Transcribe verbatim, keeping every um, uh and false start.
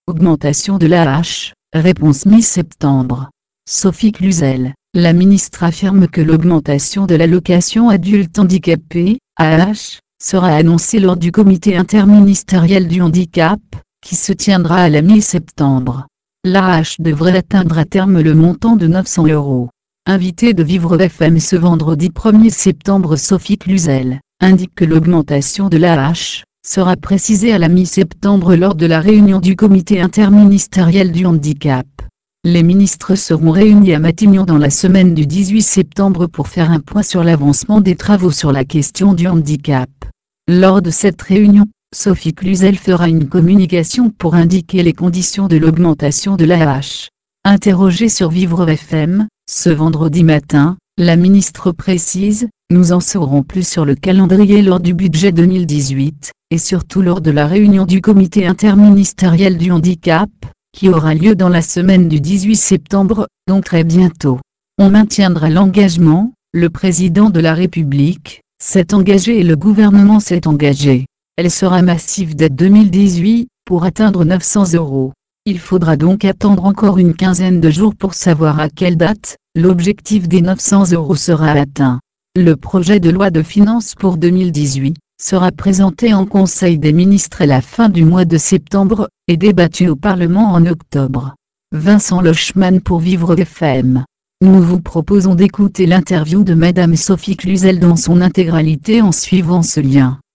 Augmentation de l'A H, réponse mi-septembre. Sophie Cluzel, la ministre affirme que l'augmentation de l'allocation adulte handicapé, A H, sera annoncée lors du comité interministériel du handicap, qui se tiendra à la mi-septembre. L'A H devrait atteindre à terme le montant de neuf cents euros. Invitée de Vivre F M ce vendredi premier septembre, Sophie Cluzel indique que l'augmentation de l'A H sera précisée à la mi-septembre lors de la réunion du comité interministériel du handicap. Les ministres seront réunis à Matignon dans la semaine du dix-huit septembre pour faire un point sur l'avancement des travaux sur la question du handicap. Lors de cette réunion, Sophie Cluzel fera une communication pour indiquer les conditions de l'augmentation de l'A H. Interrogée sur Vivre F M, ce vendredi matin, la ministre précise « Nous en saurons plus sur le calendrier lors du budget deux mille dix-huit, et surtout lors de la réunion du comité interministériel du handicap, qui aura lieu dans la semaine du dix-huit septembre, donc très bientôt. On maintiendra l'engagement, le président de la République s'est engagé et le gouvernement s'est engagé. Elle sera massive dès deux mille dix-huit, pour atteindre neuf cents euros. Il faudra donc attendre encore une quinzaine de jours pour savoir à quelle date l'objectif des neuf cents euros sera atteint. Le projet de loi de finances pour deux mille dix-huit sera présenté en Conseil des ministres à la fin du mois de septembre, et débattu au Parlement en octobre. Vincent Lochman pour Vivre F M. Nous vous proposons d'écouter l'interview de Madame Sophie Cluzel dans son intégralité en suivant ce lien.